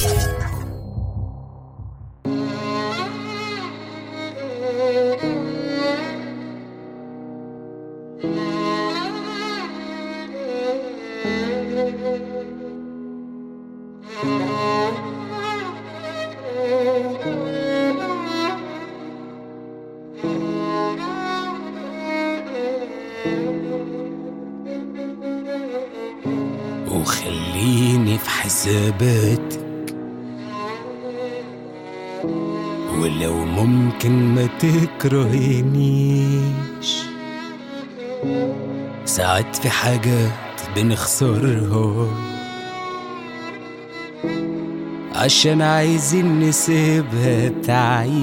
وخليني في حساباتك، ولو ممكن ما تكرهينيش. ساعات في حاجات بنخسرها عشان عايزين نسيبها تعيش.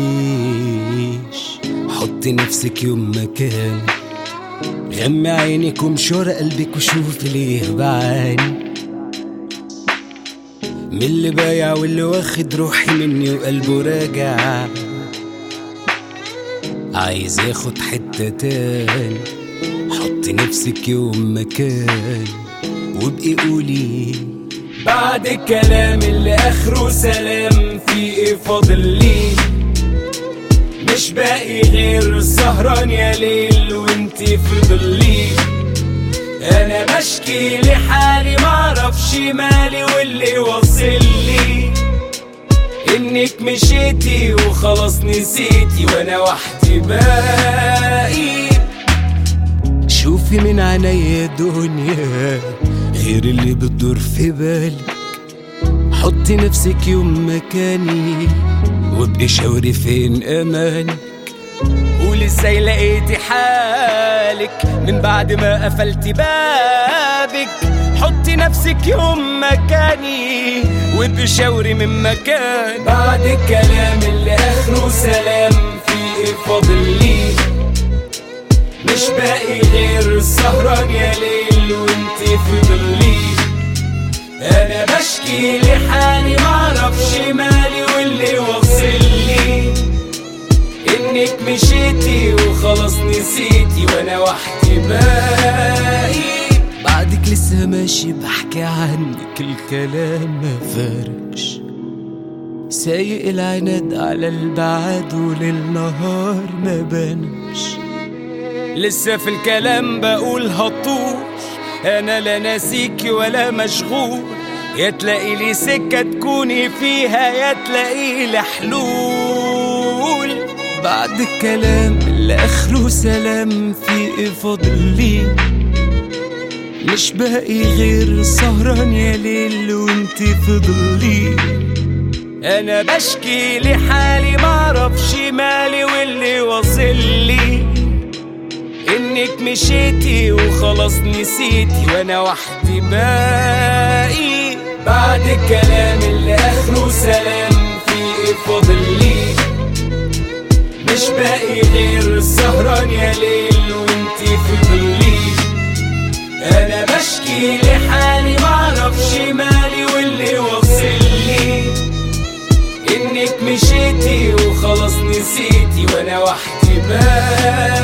حط نفسك يوم مكان، غمي عينك ومشور قلبك وشوفي ليه بعاني من اللي بايع واللي واخد روحي مني وقلبه راجع، عايز ياخد حتة تاني. حطي نفسك يوم مكان وابقي قولي بعد الكلام اللي اخره سلام في ايه فاضل لي؟ مش باقي غير سهران يا ليل وانتي في ضلي. انا بشكي لحالي معرفش مالي، واللي واصلي انك مشيتي وخلاص نسيتي وانا وحدي باقي. شوفي من عينيا دنيا غير اللي بتدور في بالك. حطي نفسك يوم مكاني وابقي شاوري فين امانك. قولي ازاي لقيتي حالك من بعد ما قفلتي بابك. حطي نفسك يوم مكاني وابقي شاوري من مكان. بعد الكلام اللي اخره سلام في ايه فاضل لي؟ مش باقي غير سهران يا ليل وانتي في ضلي. انا بشكي لحالي معرفش مالي، واللي واصلي انك مشيتي وخلاص نسيتي وانا وحدي باقي. بعدك لسه ماشي بحكي عنك الكلام ما فارقش. سايق العناد على البعاد وللنهار ما بانش. لسه في الكلام بقول هطول، انا لا ناسيكي ولا مشغول. يا تلاقي لي سكة تكوني فيها يا تلاقي لي حلول. بعد الكلام اللي اخره سلام في ايه فاضل لي؟ مش باقي غير سهران يا ليل وانتي في ضلي. انا بشكي لحالي معرفش مالي، واللي واصلي انك مشيتي وخلاص نسيتي وانا وحدي باقي. بعد الكلام اللي اخره سلام في ايه فاضل لي؟ مش باقي غير سهران يا ليل وانتي في ضلي. انا بشكي لحالي معرفش مالي، واللي واصلي انك مشيتي وخلاص نسيتي وانا وحدي باقي.